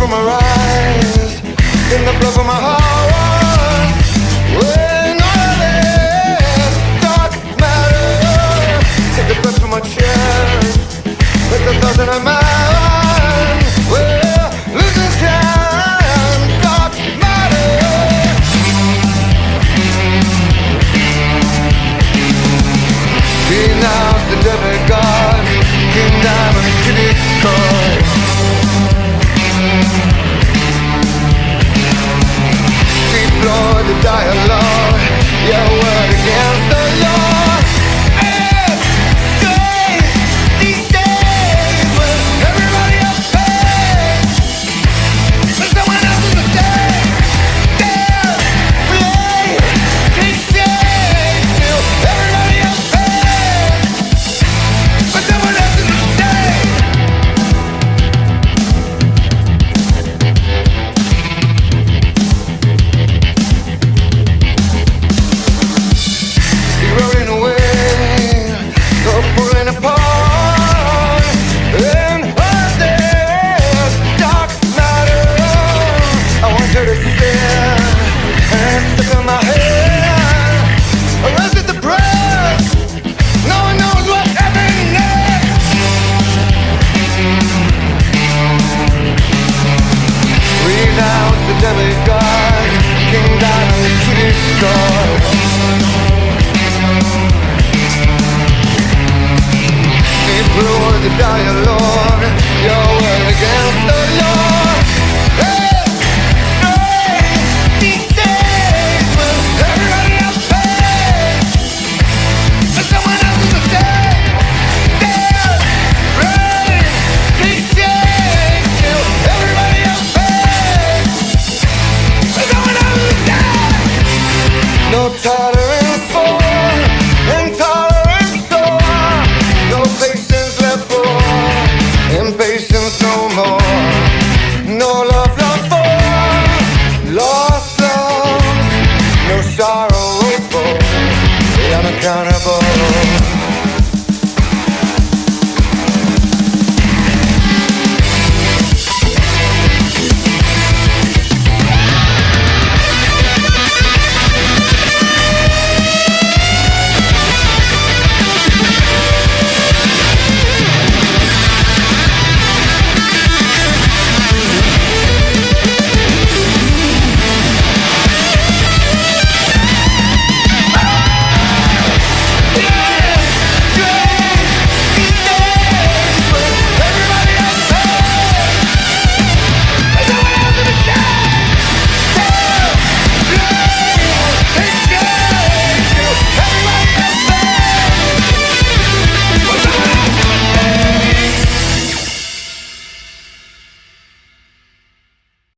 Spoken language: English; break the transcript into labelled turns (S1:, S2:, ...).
S1: from her eyes, in the blood from my heart. When all this dark matter, take the breath from my chest, let the thoughts in my mind. We're losing time, dark matter. Denounce the devil gods, King Diamond to destroy. Deploy the dialogue, your word against the law. It's strange these days when everybody else pays, but someone else is mistake. There's blame, takes shame, still everybody else pays, but someone else is mistake. Rolling away, or pulling apart, and all this dark matter. I want you to stand, and stuck in my head. Arrested the press, no one knows what happened next. Renounce the devil gods, King Diamond to destroy. Deploy the dialogue, your word against the law.